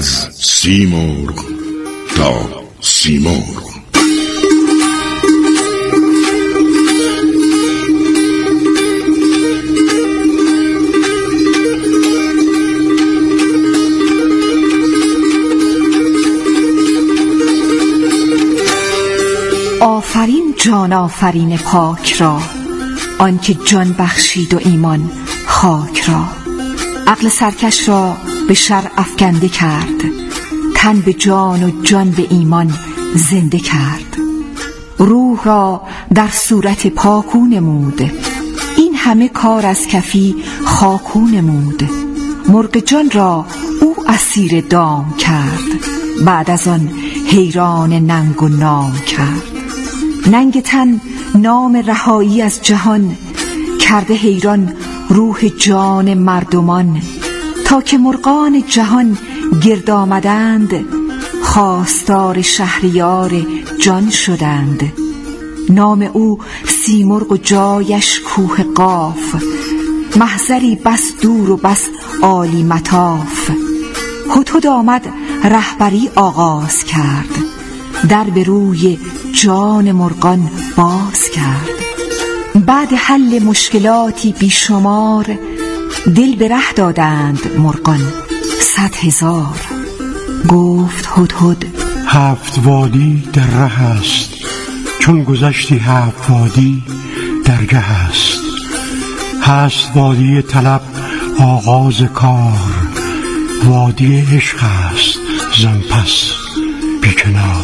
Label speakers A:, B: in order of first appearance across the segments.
A: از سیمرغ تا سیمرغ.
B: آفرین جان آفرین پاک را، آنکه جان بخشید و ایمان خاک را. عقل سرکش را به شر افکنده کرد، تن به جان و جان به ایمان زنده کرد. روح را در صورت پاکو نمود، این همه کار از کفی خاکو نمود. مرغ جان را او اسیر دام کرد، بعد از آن حیران ننگ و نام کرد. ننگ تن نام رهایی از جهان، کرده حیران روح جان مردمان. تا که مرغان جهان گرد آمدند، خواستار شهریار جان شدند. نام او سیمرغ و جایش کوه قاف، محضری بس دور و بس عالی مطاف. هدهد آمد رهبری آغاز کرد، در به روی جان مرغان باز کرد. بعد حل مشکلاتی بیشمار، دل به ره دادند مرغان 100,000. گفت هدهد
C: 7 وادی در ره است، چون گذشتی 7 وادی درگه است. هست وادی طلب آغاز کار، وادی عشق است زن پس بیکنار.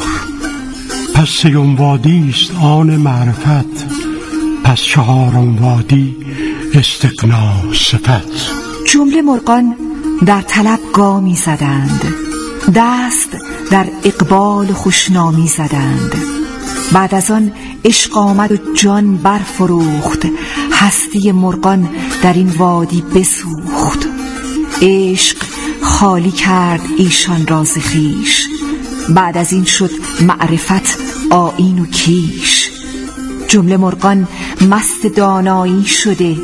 C: پس 3 وادی است آن معرفت، پس 4 وادی استغنا صفت.
B: جمله مرغان در طلب گامی زدند، دست در اقبال خوشنامی زدند. بعد از آن عشق آمد و جان برفروخت، هستی مرغان در این وادی بسوخت. عشق خالی کرد ایشان را ز خویش، بعد از این شد معرفت آیین و کیش. جمله مرغان مست دانایی شده،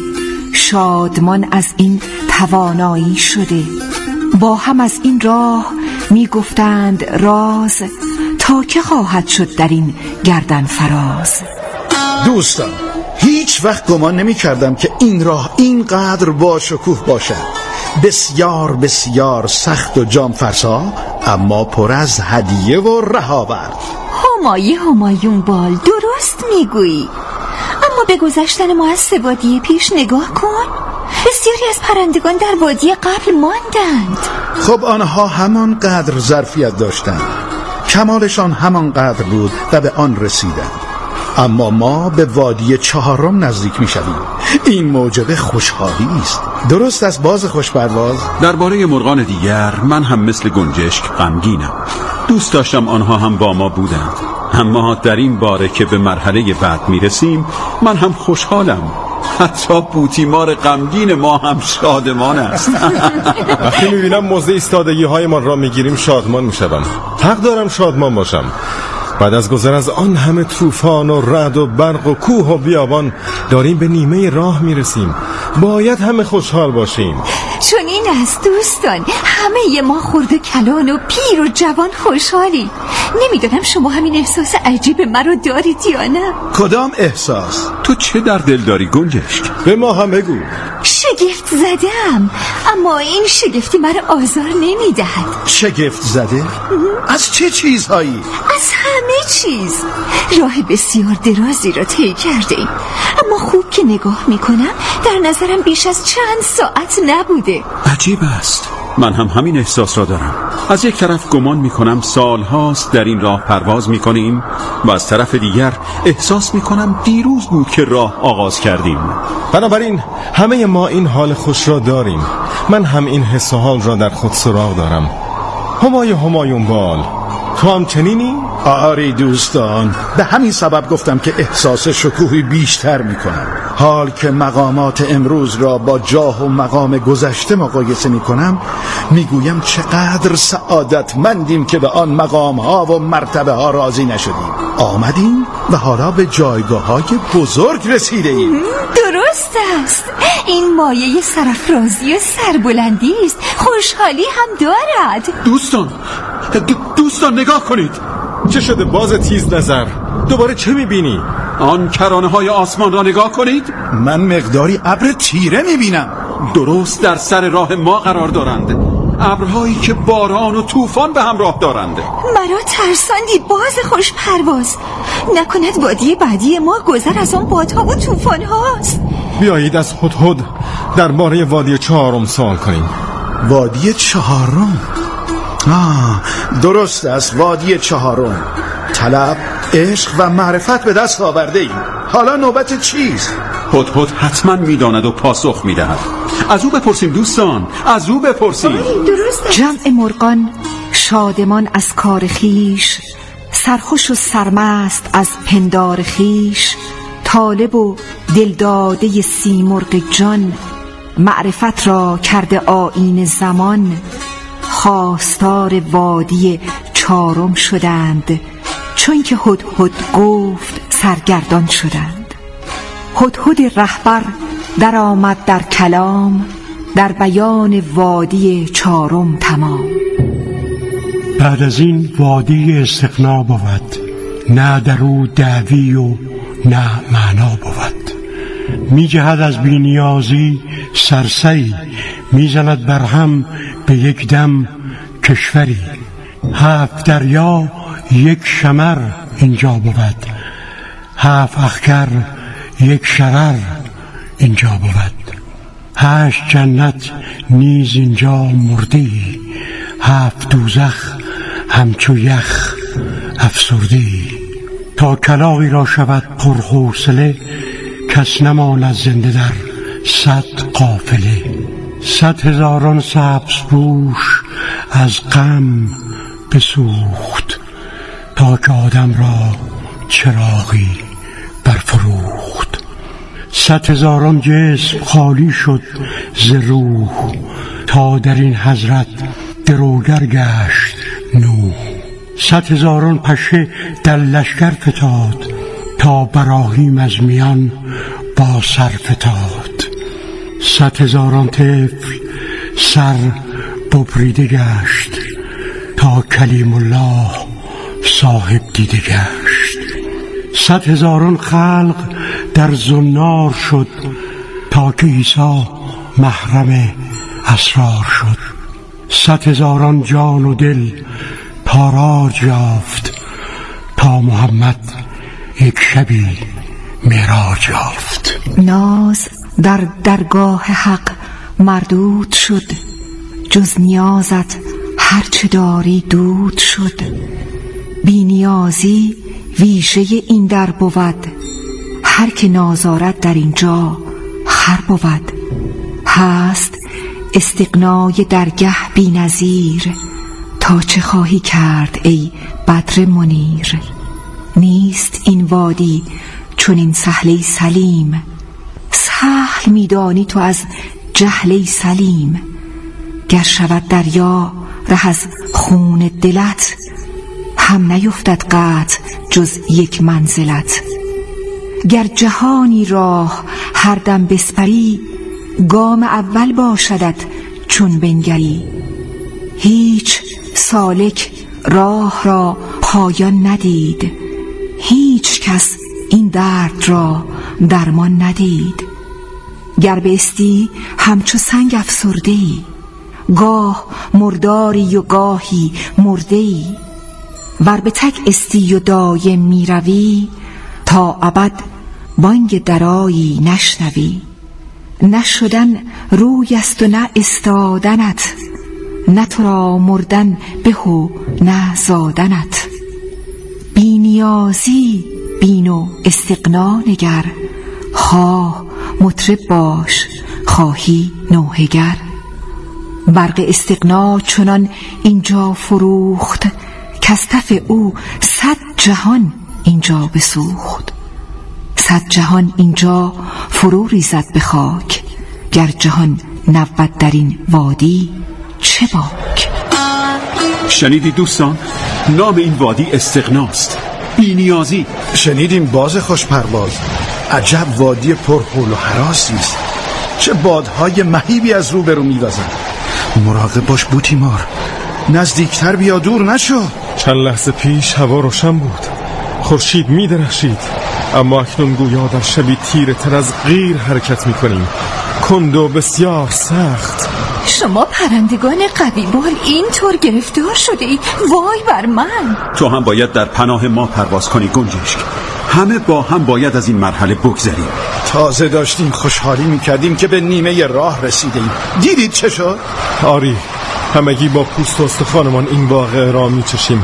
B: شادمان از این توانایی شده. با هم از این راه می گفتند راز، تا که خواهد شد در این گردن فراز.
D: دوستان، هیچ وقت گمان نمی کردم که این راه اینقدر با شکوه باشد. بسیار بسیار سخت و جان فرسا، اما پر از هدیه و رهاورد.
E: همایون بال، درست میگویی. اما به گذشتن ما از 3 وادی پیش نگاه کن. بسیاری از پرندگان در وادی قبل ماندند.
D: خب آنها همان قدر ظرفیت داشتند، کمالشان همان قدر بود و به آن رسیدند. اما ما به وادی 4 نزدیک می شویم. این موجب خوشحالی است. درست از باز خوشپرواز.
F: درباره مرغان دیگر من هم مثل گنجشک غمگینم. دوست داشتم آنها هم با ما بودند، اما در این باره که به مرحله بعد می رسیم من هم خوشحالم. حتی بوتیمار غمگین ما هم شادمان است.
G: وقتی میبینم موضع ایستادگی های ما را میگیریم شادمان میشم. حق دارم شادمان باشم. بعد از گذر از آن همه طوفان و رعد و برق و کوه و بیابان داریم به نیمه راه میرسیم. باید همه خوشحال باشیم.
E: چون این است دوستان، همه ما خرد و کلان و پیر و جوان خوشحالی. نمیدونم شما همین احساس عجیب مرا دارید یا نه؟
D: کدام احساس؟
F: تو چه در دل داری گنجشک؟
G: به ما هم بگو.
E: شگفت زدم، اما این شگفتی مرا آزار نمیدهد.
D: شگفت زده؟ از چه چیزهایی؟
E: از همه چیز. راه بسیار درازی را طی کرده ایم، اما خوب که نگاه میکنم در نظرم بیش از چند ساعت نبوده.
F: عجیب است. من هم همین احساس را دارم. از یک طرف گمان میکنم سالهاست در این راه پرواز میکنیم و از طرف دیگر احساس میکنم دیروز بود که راه آغاز کردیم.
G: بنابراین همه ما این حال خوش را داریم. من هم این حس و حال را در خود سراغ دارم. همایون بال، تو هم چنینی؟
D: آری دوستان، به همین سبب گفتم که احساس شکوهی بیشتر میکنم. حال که مقامات امروز را با جاه و مقام گذشته مقایسه می کنم، می گویم چقدر سعادتمندیم که به آن مقام ها و مرتبه ها راضی نشدیم. آمدیم و حالا به جایگاه های بزرگ رسیده ایم.
E: درست است. این مایه سرافرازی و سربلندی است. خوشحالی هم دارد.
F: دوستان نگاه کنید.
G: چه شده باز تیز نظر؟ دوباره چه میبینی؟
F: آن کرانه های آسمان را نگاه کنید.
D: من مقداری ابر تیره میبینم.
F: درست در سر راه ما قرار دارند. ابرهایی که باران و طوفان به همراه دارند.
E: مرا ترساندی باز خوش پرواز. نکند وادی بعدی ما گذر از آن بادها و طوفان هاست.
G: بیایید از هدهد درباره وادی چهارم سوال کنیم.
D: وادی چهارم؟ درست است، وادی چهارم. طلب، عشق و معرفت به دست آورده ایم. حالا نوبت چیست؟
F: هدهد حتما میداند و پاسخ میدهد. از او بپرسیم دوستان، از او بپرسیم.
B: جمع مرغان شادمان از کار خیش، سرخوش و سرمست از پندار خیش، طالب و دلداده سیمرغ جان، معرفت را کرده آیین زمان، خواستار وادی چهارم شدند، چون که هدهد گفت سرگردان شدند. هدهد رهبر در آمد در کلام، در بیان وادی چهارم تمام.
C: بعد از این وادی استغنا بود، نه در او دعوی و نه معنا بود. می جهد از بینیازی سرسری، می زند بر هم به یک دم کشوری. 7 دریا یک شمر اینجا بود، 7 اخگر یک شرر اینجا بود. 8 جنت نیز اینجا مرده‌ای، 7 دوزخ همچو یخ افسرده‌ای. تا کلاغی را شود پرحوصله، کس نماند زنده در 100 قافله. 100,000 سبز پوش از غم بسوخت، تا که آدم را چراغی برفروخت. 100,000 جسم خالی شد ز روح، تا در این حضرت دروگر گشت نوح. 100,000 پشه در لشکر فتاد، تا براهیم از میان با سر فتاد. 100,000 طفل سر ببریده گشت، تا کلیم الله صاحب دیده گشت. 100,000 خلق در زنار شد، تا که عیسی محرم اسرار شد. 100,000 جان و دل تاراج یافت، تا محمد یک شبی معراج یافت.
B: ناز در درگاه حق مردود شد، جز نیازت هرچه داری دود شد. بی نیازی ویژه این در بود، هر که نازارد در اینجا خر بود. هست استغنای درگه بی نظیر، تا چه خواهی کرد ای بدر منیر. نیست این وادی چون این سهل سلیم، سهل میدانی تو از جهل سلیم. گر شود دریا ره از خون دلت، هم نیفتد قطع جز یک منزلت. گر جهانی راه هر دم بسپری، گام اول باشدت چون بنگری. هیچ سالک راه را پایان ندید، هیچ کس این درد را درمان ندید. گر بستی همچو سنگ افسرده‌ای، گاه مرداری و گاهی مرده‌ای. ور به تک استی و دایم می روی، تا ابد بانگ درایی نشنوی. نه شدن روی است و نه استادنت، نه تو را مردن به و نه زادنت. بی نیازی بین و استغنا نگر، خواه مطرب باش خواهی نوحه گر. برق استغنا چنان اینجا فروخت، کز تف او 100 جهان اینجا بسوخت. صد جهان اینجا فرو ریزد به خاک، گر جهان نبود در این وادی چه باک.
F: شنیدی دوستان؟ نام این وادی استغناست، بی نیازی.
D: شنیدیم باز خوش پرواز، عجب وادی پرحول و هراسی است. چه بادهای مهیبی از روبرو می‌وزند. مراقب باش بوتیمار، نزدیکتر بیا، دور نشو.
G: چند لحظه پیش هوا روشن بود، خورشید می‌درخشید، اما اکنون گویا در شبی تیره تر از غیر حرکت می‌کنیم، کند و بسیار سخت.
E: شما پرندگان قوی بال اینطور گرفتار شده اید، وای بر من.
F: تو هم باید در پناه ما پرواز کنی گنجشک. همه با هم باید از این مرحله بگذریم.
D: تازه داشتیم خوشحالی میکردیم که به نیمه راه رسیدیم. دیدید چه شد؟
G: آری، همگی با پوست و استخوانمان این واقعه را میچشیم.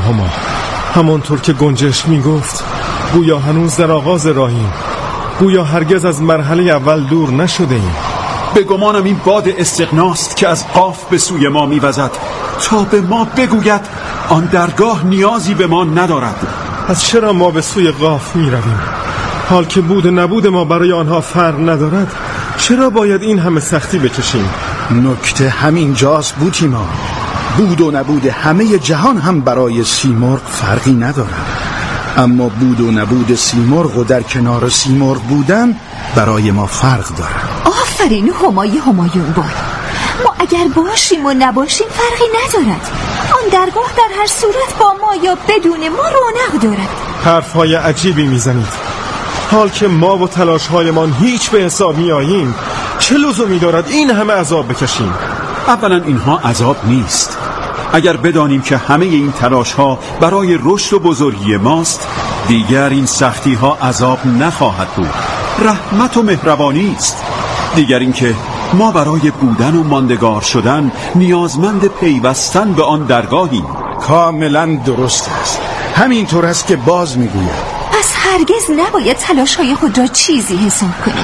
G: همانطور که گنجشک میگفت، گویا هنوز در آغاز راهیم، گویا هرگز از مرحله اول دور نشده ایم.
F: به گمانم این باد استغناست که از قاف به سوی ما میوزد تا به ما بگوید آن درگاه نیازی به ما ندارد.
G: از چرا ما به سوی قاف میرویم؟ حال که بود و نبود ما برای آنها فرق ندارد، چرا باید این همه سختی بکشیم؟
D: نکته همین جاست بوتیما. بود و نبود همه جهان هم برای سیمرغ فرقی ندارد، اما بود و نبود سیمرغ و در کنار سیمرغ بودن برای ما فرق دارد.
E: آفرین همایون بال. ما اگر باشیم و نباشیم فرقی ندارد. آن درگاه در هر صورت با ما یا بدون ما رونق دارد.
G: حرفهای عجیبی میزنید. حال که ما و تلاشهایمان هیچ به حساب میاییم، چه لزومی دارد این همه عذاب بکشیم؟
F: اولا اینها عذاب نیست. اگر بدانیم که همه این تلاشها برای رشد و بزرگی ماست، دیگر این سختی ها عذاب نخواهد بود، رحمت و مهربانی است. دیگر اینکه ما برای بودن و ماندگار شدن نیازمند پیوستن به آن درگاهیم.
D: کاملا درست است. همینطور است که باز میگوید.
E: پس هرگز نباید تلاش‌های خود را چیزی حساب کنیم.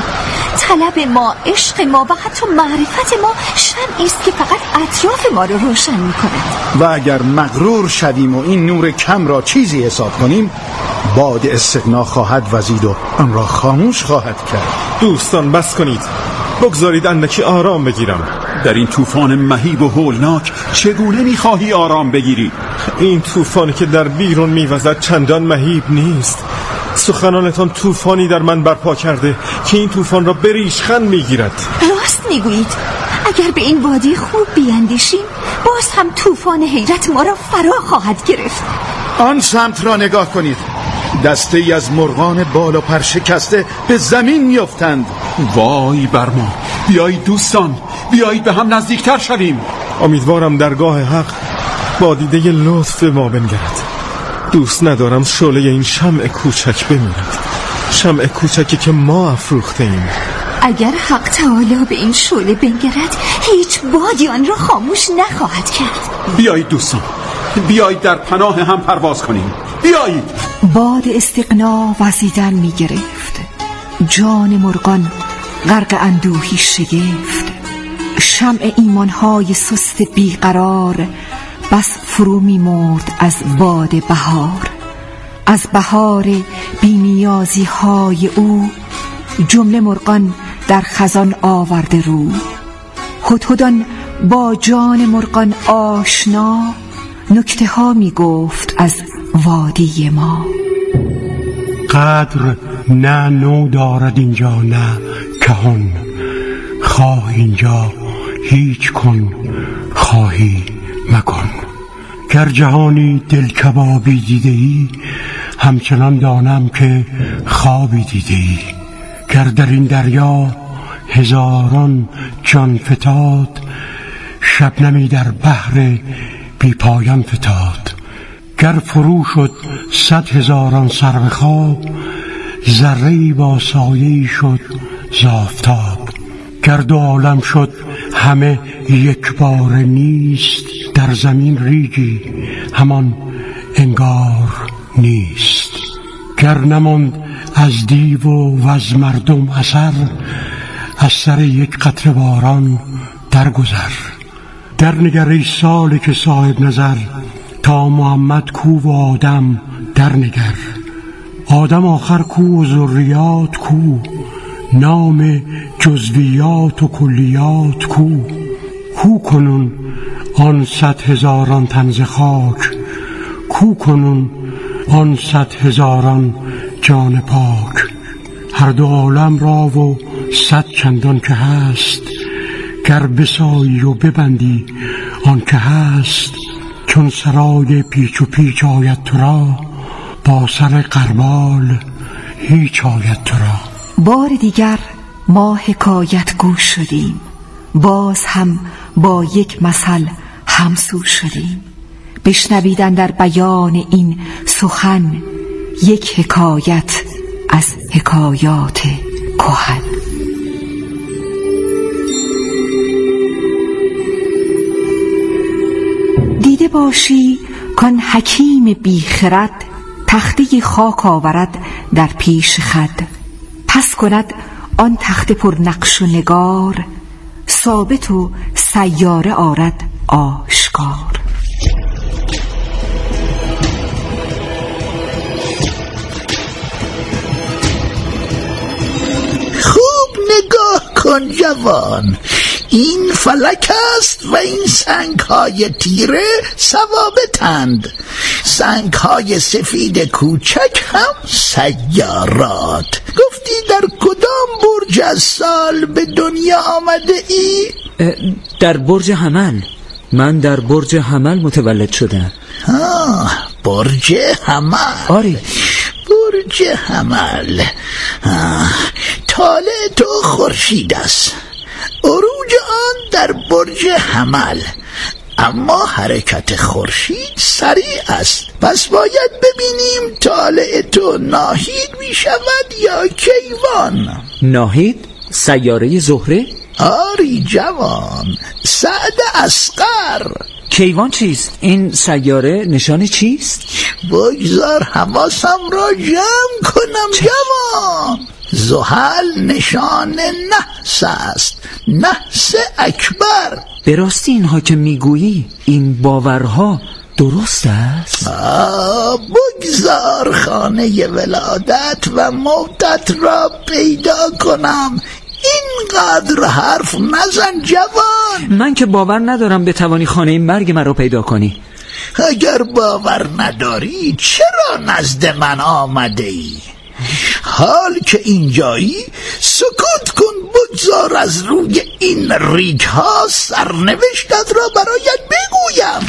E: طلب ما، عشق ما و حتی معرفت ما شمعی است که فقط اطراف ما را روشن می‌کند.
D: و اگر مغرور شویم و این نور کم را چیزی حساب کنیم، باد استغنا خواهد وزید و آن را خاموش خواهد کرد.
G: دوستان بس کنید، بگذارید اندکی آرام بگیرم.
F: در این طوفان مهیب و هولناک چگونه می‌خواهی آرام بگیری؟
G: این طوفانی که در بیرون می‌وزد چندان مهیب نیست. سخنانتان طوفانی در من برپا کرده که این طوفان را به ریشخند می‌گیرد.
E: راست می‌گویید. اگر به این وادی خوب بیاندیشیم، باز هم طوفان حیرت ما را فرا خواهد گرفت.
D: آن سمت را نگاه کنید. دسته ای از مرغان بال و پر شکسته به زمین میافتند.
F: وای بر ما. بیایید دوستان، بیایید به هم نزدیکتر شویم.
G: امیدوارم درگاه حق با دیده لطف ما بنگرد. دوست ندارم شعله این شمع کوچک بمیرد، شمع کوچکی که ما افروخته ایم.
E: اگر حق تعالی به این شعله بنگرد، هیچ بادی آن را خاموش نخواهد کرد.
F: بیایید دوستان، بیایید در پناه هم پرواز کنیم. بیایید.
B: باد استغنا وزیدن می گرفت، جان مرغان غرق اندوهی شگفت. شمع ایمانهای سست بیقرار بس فرو می مرد از باد بهار. از بهار بینیازی های او، جمله مرغان در خزان آورده رو. هدهدان با جان مرغان آشنا، نکته ها می گفت از وادی ما.
C: قدر نه نو دارد اینجا نه کهن، خواه اینجا هیچ کن خواهی مکن. گر جهانی دل کبابی دیده ای، همچنان دانم که خوابی دیده ای. گر در این دریا هزاران جان فتاد، شبنمی در بحر بی پایان فتاد. گر فرو شد 100,000 سرو خواب، ذره‌ای با سایه‌ای شد ز آفتاب. گر دو عالم شد همه یک بار نیست، در زمین ریگی همان انگار نیست. گر نماند از دیو و از مردم اثر، از سر یک قطره باران درگذر. در نگر ای سالک صاحب نظر، تا محمد کو و آدم در نگر. آدم آخر کو و ذریات کو، نام جزویات و کلیات کو. کو کنون آن 100,000 تن ز خاک، کو کنون آن 100,000 جان پاک. هر دو عالم را و 100 چندان که هست، گر بسایی و ببندی آن که هست. چون سرای پیچ و پیچ آید تو را، با سر غربال هیچ آید تو را.
B: بار دیگر ما حکایت گوش شدیم، باز هم با یک مثل همسو شدیم. بشنویدن در بیان این سخن، یک حکایت از حکایات کهن. دیده باشی کان حکیم بیخرد، تخته خاک آورد در پیش خد. پس کند آن تخته پر نقش و نگار، ثابت و سیاره آرد آشکار.
H: خوب نگاه کن جوان، این فلک است و این سنگ‌های تیره ثوابتند. سنگ‌های سفید کوچک هم سیارات. گفتی در کدام برج از سال به دنیا آمده ای؟
I: در برج حمل. من در برج حمل متولد شدم.
H: برج حمل.
I: آره،
H: برج حمل. طالع تو خورشید است، عروج آن در برج حمل، اما حرکت خورشید سریع است. پس باید ببینیم طالع تو ناهید می شود یا کیوان.
I: ناهید؟ سیاره زهره؟
H: آری جوان، سعد اصغر.
I: کیوان چیست؟ این سیاره نشان چیست؟
H: بگذار حواسم را جمع کنم جوان. زحل نشان نحس است، نحس اکبر.
I: به راستی اینها که میگویی، این باورها درست است؟
H: بگذار خانه ولادت و موتت را پیدا کنم. اینقدر حرف نزن جوان.
I: من که باور ندارم بتوانی خانه مرگ من را پیدا کنی.
H: اگر باور نداری چرا نزد من آمده ای؟ حال که اینجایی سکوت کن، بگذار از روی این ریگ ها سرنوشتت را برایت بگویم.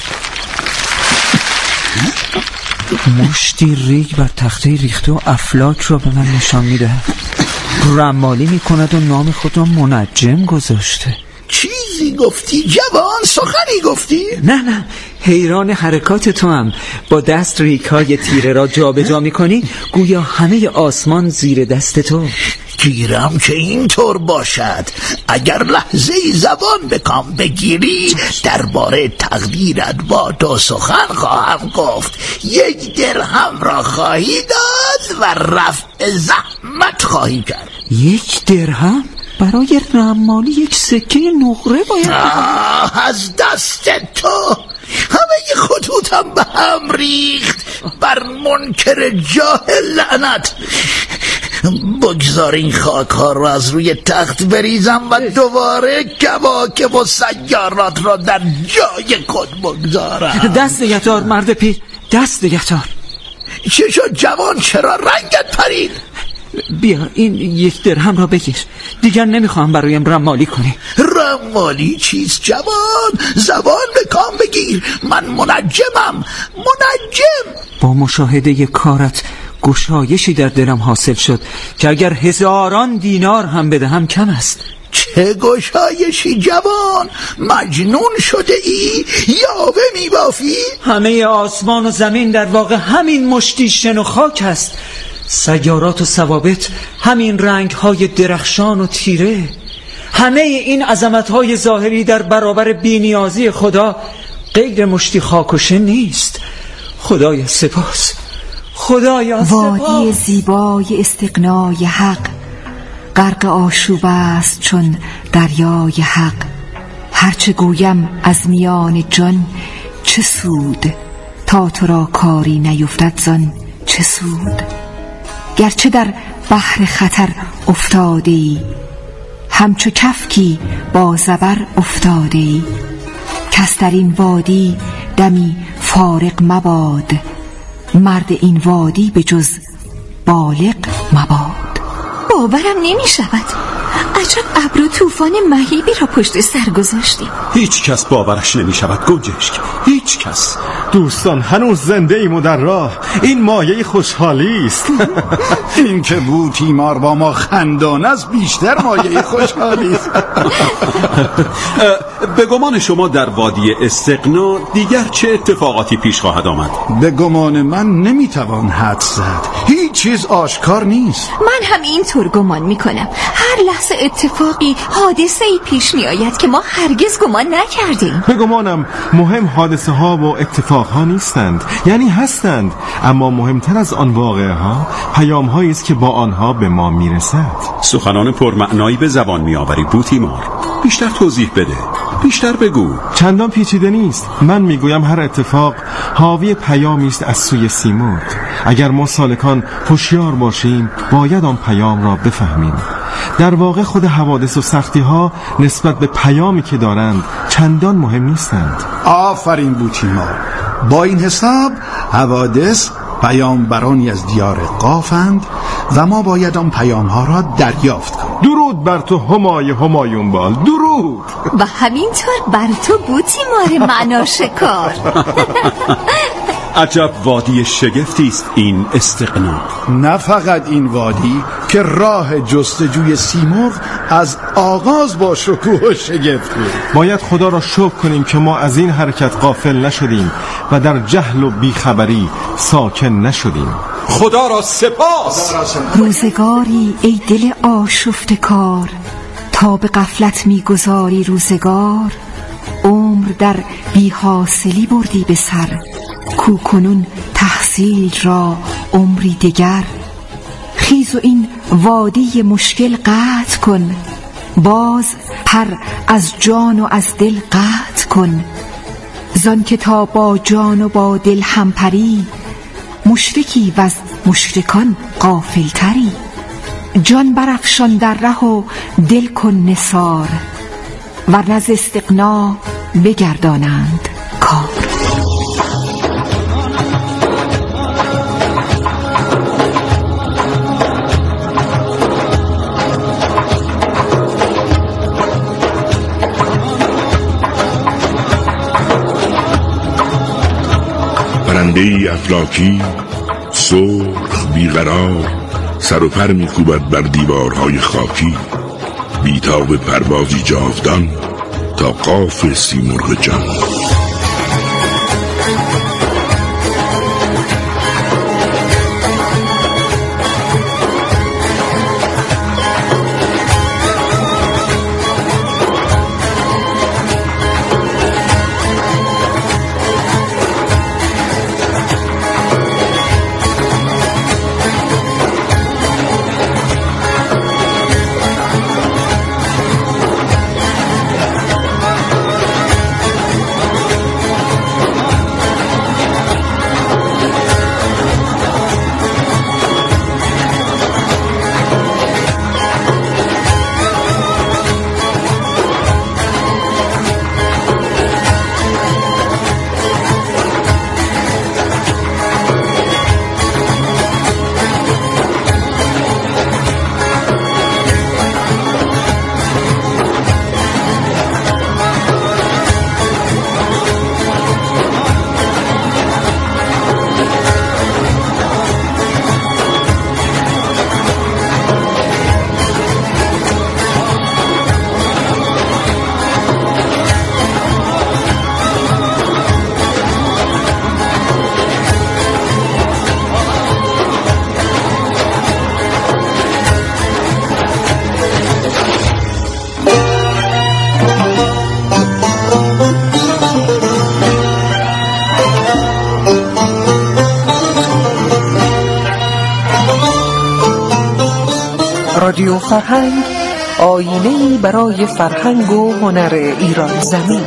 I: مشتی ریگ بر تخته ریخته و افلاک را به من نشان میده. رمالی میکند و نام خود را منجم گذاشته.
H: چیزی گفتی جوان؟ سخنی گفتی؟
I: نه، حیران حرکات تو هم. با دست ریگ‌های تیره را جا به جا میکنی، گویا همه آسمان زیر دست تو.
H: گیرم که اینطور باشد. اگر لحظه‌ای زبان به کام بگیری، درباره تقدیرت با تو سخن خواهم گفت. 1 درهم را خواهی داد و رفع زحمت خواهی کرد.
I: 1 درهم؟ برای رمالی 1 سکه نقره باید.
H: از دست تو همه خطوطم به هم ریخت. بر منکر جاهل لعنت. بگذار این خاک ها را از روی تخت بریزم و دوباره کواکب و سیارات را در جای خود بگذارم.
I: دست نگهدار مرد پیر، دست نگهدار.
H: چه شد جوان؟ چرا رنگت پرید؟
I: بیا این 1 درهم را بگیر. دیگر نمیخوام برایم رمالی کنی.
H: رمالی چیست جوان؟ زبان به کام بگیر. من منجمم. منجم.
I: با مشاهده کارت گشایشی در دلم حاصل شد که اگر 1000 دینار هم بدهم کم است.
H: چه گشایشی جوان؟ مجنون شده ای؟ یاوه میبافی؟
I: همه آسمان و زمین در واقع همین مشتی شن و خاک است. سیارات و ثوابت همین رنگ‌های درخشان و تیره. همه این عظمت‌های ظاهری در برابر بی‌نیازی خدا غیر مشتی خاک و شن نیست. خدایا سپاس، خدایا سپاس.
B: وادی زیبای استغنای حق، غرق آشوب است چون دریای حق. هرچه گویم از میان جان چه سود، تا تو را کاری نیفتد زان چه سود. گرچه در بحر خطر افتادی، همچو کفکی با زبر افتادی. کس در این وادی دمی فارغ مباد، مرد این وادی به جز بالغ مباد.
E: باورم نمی شود، عجب ابر و طوفان مهیبی را پشت سر گذاشتیم.
F: هیچ کس باورش نمی شود گنجشک، هیچ کس.
G: دوستان هنوز زنده ایم و در راه، این مایه خوشحالی است.
D: این که بود تیمار با ما خندان است بیشتر مایه خوشحالی است.
F: به گمان شما در وادی استقنا دیگر چه اتفاقاتی پیش خواهد آمد؟
D: به گمان من نمیتوان حد زد، هیچ چیز آشکار نیست.
E: من هم اینطور گمان میکنم، هر لحظه اتفاقی، حادثه‌ای پیش می آید که ما هرگز گمان نکردیم.
G: به گمانم مهم حادثه ها و اتفاق ها نیستند، یعنی هستند، اما مهمتر از آن واقعه ها پیام هایی است که با آنها به ما میرسد.
F: سخنان پرمعنایی به زبان میآوری بوتیمار، بیشتر توضیح بده، بیشتر بگو.
G: چندان پیچیده نیست، من میگویم هر اتفاق حاوی پیامی است از سوی سیمرغ. اگر ما سالکان هوشیار باشیم باید آن پیام را بفهمیم. در واقع خود حوادث و سختی ها نسبت به پیامی که دارند چندان مهم نیستند.
D: آفرین بوتیمار، با این حساب حوادث پیامبرانی از دیار قافند و ما باید آن پیام ها را دریافت کنیم.
G: درود بر تو همایون بال، درود.
E: و همینطور بر تو بوتیمار معناشکار.
F: عجب وادی شگفتی است این استقنا.
D: نه فقط این وادی که راه جستجوی سیمرغ از آغاز با شکوه و شگفت بود.
G: باید خدا را شکر کنیم که ما از این حرکت غافل نشدیم و در جهل و بیخبری ساکن نشدیم.
F: خدا را سپاس.
B: روزگاری ای دل آشفته کار، تا به غفلت میگذاری روزگار. عمر در بی‌حاصلی بردی به سر، کو کنون تحصیل را عمری دگر. خیز و این وادی مشکل قطع کن، باز پر از جان و از دل قطع کن. زان که تا با جان و با دل همپری، مشرکی و از مشرکان غافلتری. جان برافشان در ره و دل کن نثار، ورنه از استغنا بگردانند کار.
A: پرنده‌ای افلاکی سرخ بیقرار، سر و پر می‌کوبد بر دیوارهای خاکی. بیتاب پروازی جاودان تا قاف سیمرغ جان.
J: رادیو فرهنگ، آینه‌ای برای فرهنگ و هنر ایران زمین.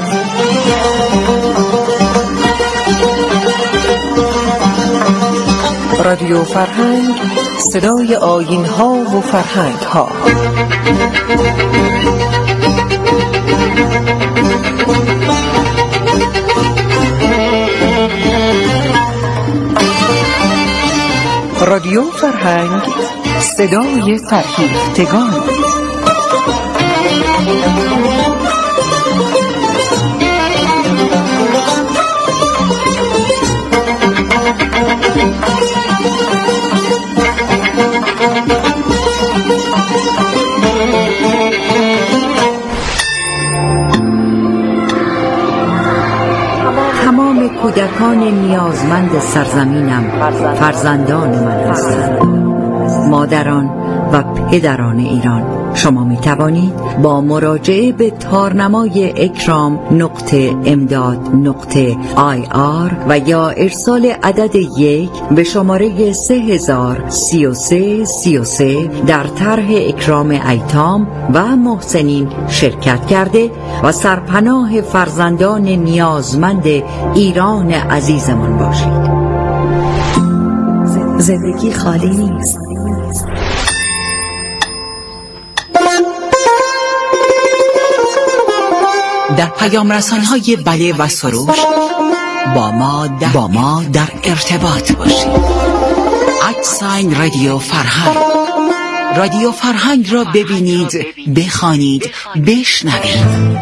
J: رادیو فرهنگ، صدای آیین‌ها و فرهنگ‌ها. رادیو فرهنگ، صدای فرهیختگان.
K: تمام کودکان نیازمند سرزمینم فرزندان من هستند. مادران و پدران ایران، شما می توانید با مراجعه به تارنمای اکرام.امداد.ir و یا ارسال عدد 1 به شماره 3033 در طرح اکرام ایتام و محسنین شرکت کرده و سرپناه فرزندان نیازمند ایران عزیزمان باشید. زندگی خالی نیست.
L: در پیام رسان‌های بله و سروش با ما در ارتباط باشید. @رادیو فرهنگ. رادیو فرهنگ را ببینید، بخوانید، بشنوید.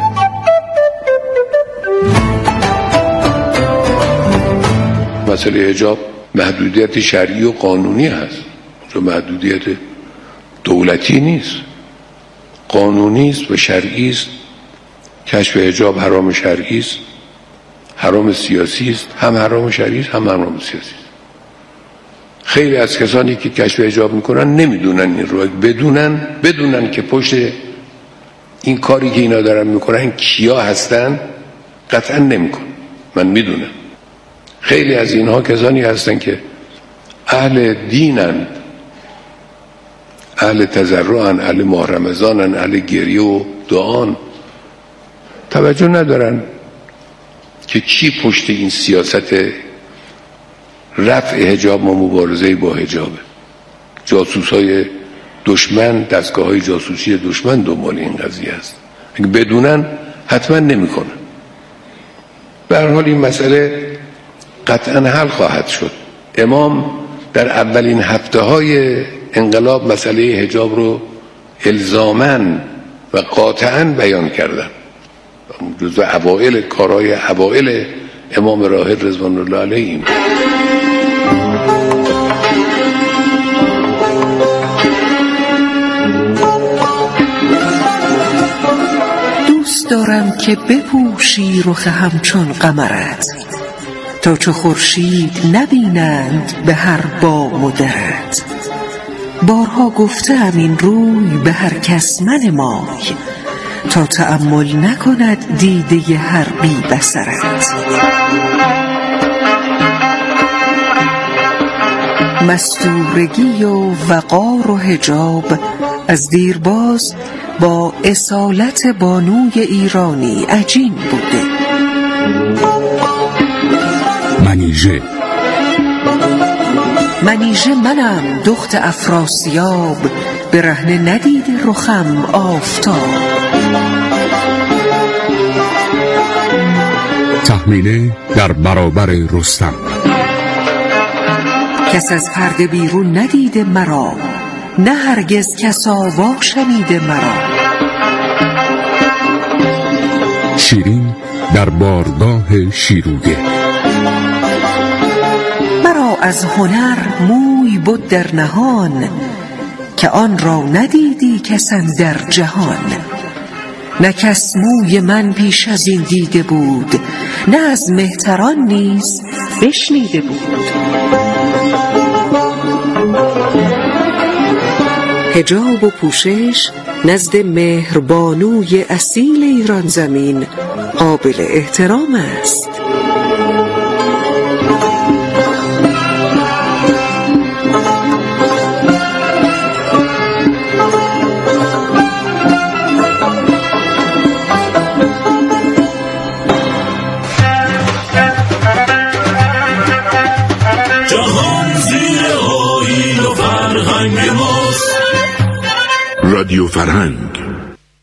M: مسئله حجاب محدودیت شرعی و قانونی هست، چون محدودیت دولتی نیست، قانونی است و شرعی است. کشف حجاب حرام شرعی است، حرام سیاسی است، هم حرام شرعی است هم حرام سیاسی است. خیلی از کسانی که کشف حجاب میکنن نمیدونن این رو، بدونن که پشت این کاری که اینا دارن میکنن کیا هستن قطعا نمیکنن. من میدونم خیلی از اینها کسانی هستن که اهل دینن، اهل تضرعن، اهل ماه رمضانن، اهل گریه و دعان، توجه ندارن که چی پشت این سیاست رفع حجاب و مبارزه با حجابه. جاسوسای دشمن، دستگاه‌های جاسوسی دشمن دنبال این قضیه است. اگه بدونن حتما نمیکنن. به هر حال این مسئله قطعا حل خواهد شد. امام در اولین هفته‌های انقلاب مسئله حجاب رو الزاماً و قاطعاً بیان کردن. جزو اوائل کارهای اوائل امام راحل رضوان الله علیه.
J: دوست دارم که بپوشی رخ همچون قمرت، تا چو خورشید نبینند به هر بام و درت. بارها گفتم این روی به هر کس منمای، تا تأمل نکند دیده هر بی بصرت. مستورگی و وقار و حجاب از دیرباز با اصالت بانوی ایرانی عجین بوده. منیژه منم دخت افراسیاب، برهنه ندیده رخم آفتاب.
A: تحمیله در برابر رستم.
J: کس از پرده بیرون ندیده مرا، نه هرگز کس آوا شنیده مرا.
A: شیرین در بارگاه شیروده.
J: مرا از هنر موی بود در نهان، که آن را ندیدی کسان در جهان. نه کس موی من پیش از این دیده بود، نه از مهتران نیز بشنیده بود. حجاب و پوشش نزد مهربانوی اصیل ایران زمین قابل احترام است.
N: جهان زیر
A: فرهنگ